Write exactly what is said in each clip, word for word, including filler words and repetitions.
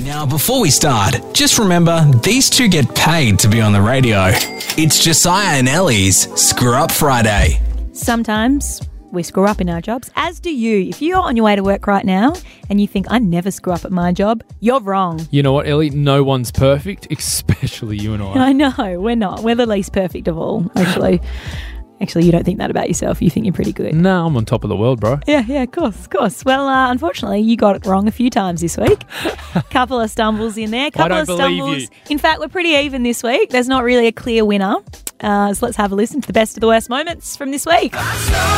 Now, before we start, just remember, these two get paid to be on the radio. It's Josiah and Ellie's Screw Up Friday. Sometimes we screw up in our jobs, as do you. If you're on your way to work right now and you think, I never screw up at my job, you're wrong. You know what, Ellie? No one's perfect, especially you and I. I know, we're not. We're the least perfect of all, actually. Actually, you don't think that about yourself. You think you're pretty good. No, I'm on top of the world, bro. Yeah, yeah, of course, of course. Well, uh, unfortunately, you got it wrong a few times this week. Couple of stumbles in there. Couple I don't of believe stumbles. you. In fact, we're pretty even this week. There's not really a clear winner. Uh, so let's have a listen to the best of the worst moments from this week. You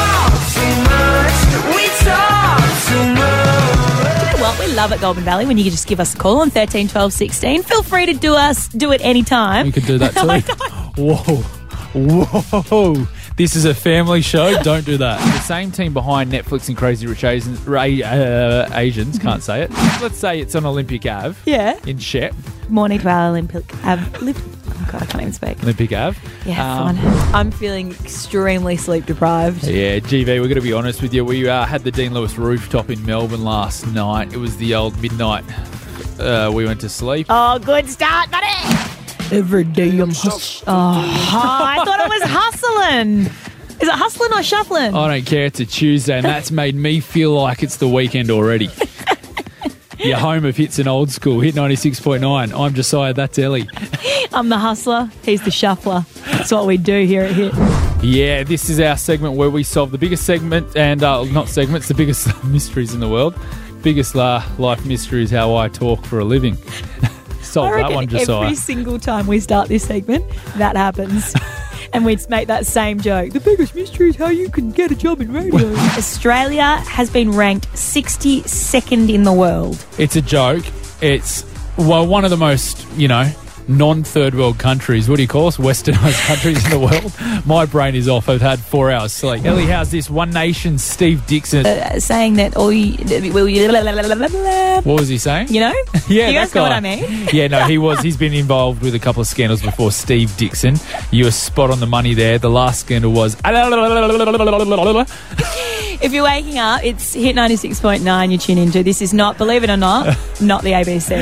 know what? We love at Golden Valley when you can just give us a call on thirteen twelve sixteen. Feel free to do us, do it anytime. You could do that too. Whoa. Whoa. This is a family show. Don't do that. The same team behind Netflix and Crazy Rich Asians, Ra- uh, Asians can't say it. Let's say it's on Olympic Ave. Yeah. In Shep. Morning to our Olympic Ave. Oh, God, I can't even speak. Olympic Ave. Yeah, Um, fine. I'm feeling extremely sleep deprived. Yeah, G V, we're going to be honest with you. We uh, had the Dean Lewis rooftop in Melbourne last night. It was the old midnight. Uh, we went to sleep. Oh, good start, buddy. Every day I'm hustling. Oh, I thought it was hustling. Is it hustling or shuffling? I don't care. It's a Tuesday, and that's made me feel like it's the weekend already. Your home of hits and old school. Hit ninety-six point nine. I'm Josiah. That's Ellie. I'm the hustler. He's the shuffler. That's what we do here at Hit. Yeah, this is our segment where we solve the biggest segment and uh, not segments, the biggest mysteries in the world. Biggest uh, life mystery is how I talk for a living. Solve I reckon that one, Josiah. every single time we start this segment, that happens. And we'd make that same joke. The biggest mystery is how you can get a job in radio. Australia has been ranked sixty-second in the world. It's a joke. It's, well, one of the most, you know, non-third world countries. What do you call us? Westernised countries in the world. My brain is off. I've had four hours sleep. Ellie, how's this? One Nation, Steve Dixon. Uh, saying that all you... What was he saying? You know? Yeah, you that guys know guy. what I mean? Yeah, no, he was. He's been involved with a couple of scandals before. Steve Dixon. You were spot on the money there. The last scandal was... If you're waking up, it's Hit ninety-six point nine you tune into. This is not, believe it or not, not the A B C.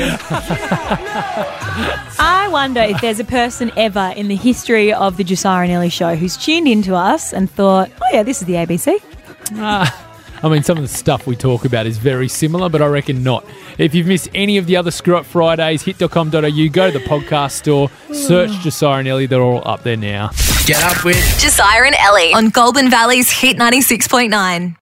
I wonder if there's a person ever in the history of the Josiah and Ellie show who's tuned into us and thought, oh yeah, this is the A B C. Ah, I mean, some of the stuff we talk about is very similar, but I reckon not. If you've missed any of the other Screw Up Fridays, hit dot com dot a u, go to the podcast store, search Josiah and Ellie. They're all up there now. Get up with Josiah and Ellie on Golden Valley's Hit ninety-six point nine.